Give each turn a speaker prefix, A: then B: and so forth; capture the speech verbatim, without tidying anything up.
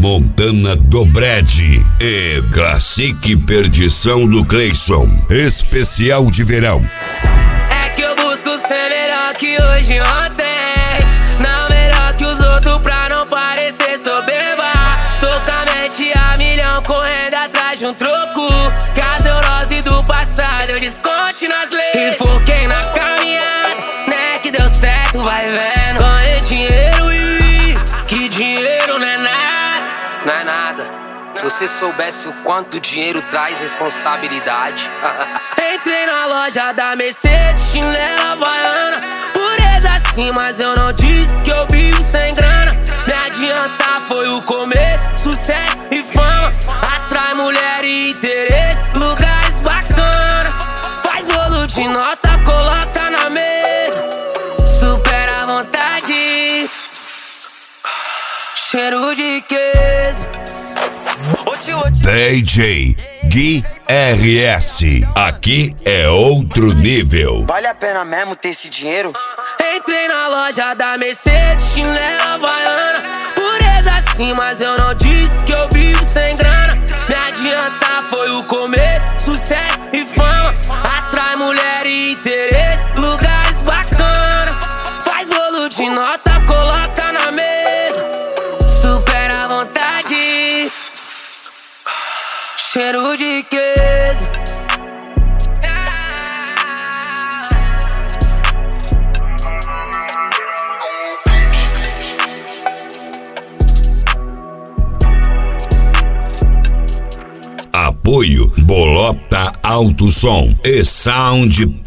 A: Montana do Brad e Classic Perdição do Cleison. Especial de verão.
B: É que eu busco ser melhor que hoje e ontem, não melhor que os outros pra não parecer soberba. Tô com a mente a milhão correndo atrás de um troco, cadê a neurose do passado, eu desconte nas leis. E foquei na caminhada, né, que deu certo, vai vendo. Ganhei dinheiro e que dinheiro não é nada.
C: Não é nada. Se você soubesse o quanto dinheiro traz responsabilidade.
B: Entrei na loja da Mercedes, chinela baiana, pureza assim, mas eu não disse que eu vivo sem grana. Me adiantar foi o começo, sucesso e fama, atrai mulher e interesse, lugares bacana. Faz bolo de nota, coloca na mesa, supera a vontade, cheiro de queijo.
A: D J Gui R S, aqui é outro nível.
D: Vale a pena mesmo ter esse dinheiro?
B: Entrei na loja da Mercedes, chinela baiana, pureza assim, mas eu não disse que eu vivo sem grana. Me adiantar foi o começo, sucesso e fama, atrai mulher e interesse, lugares bacana. Faz bolo de nota, coloca na mesa, supera a vontade, cheiro de queijo.
A: Apoio Bolota Alto Som e Sound